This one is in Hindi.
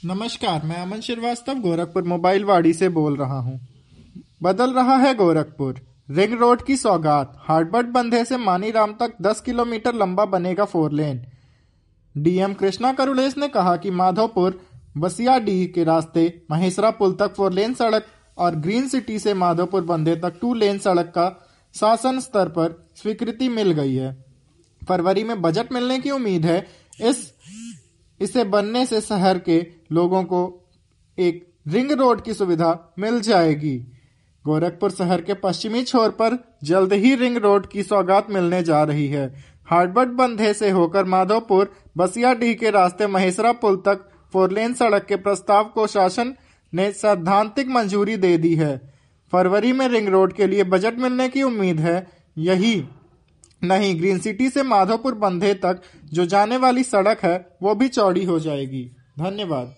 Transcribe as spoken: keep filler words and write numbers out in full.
नमस्कार, मैं अमन श्रीवास्तव गोरखपुर मोबाइल वाड़ी से बोल रहा हूँ। बदल रहा है गोरखपुर। रिंग रोड की सौगात। हार्वर्ड बंधे से मानीराम तक दस किलोमीटर लंबा बनेगा four lane. DM Krishna Karunesh ने कहा कि माधोपुर बसियाडीह के रास्ते महेसरा पुल तक फोर लेन सड़क और ग्रीन सिटी से माधोपुर बंधे तक टू लेन सड़क का शासन स्तर पर स्वीकृति मिल गई है। फरवरी में बजट मिलने की उम्मीद है। इस इसे बनने से शहर के लोगों को एक रिंग रोड की सुविधा मिल जाएगी। गोरखपुर शहर के पश्चिमी छोर पर जल्द ही रिंग रोड की सौगात मिलने जा रही है। हार्वर्ड बंधे से होकर माधोपुर बसियाडीह के रास्ते महेसरा पुल तक फोर लेन सड़क के प्रस्ताव को शासन ने सैद्धांतिक मंजूरी दे दी है। फरवरी में रिंग रोड के लिए बजट मिलने की उम्मीद है। यही नहीं, ग्रीन सिटी से माधोपुर बंधे तक जो जाने वाली सड़क है वो भी चौड़ी हो जाएगी। धन्यवाद।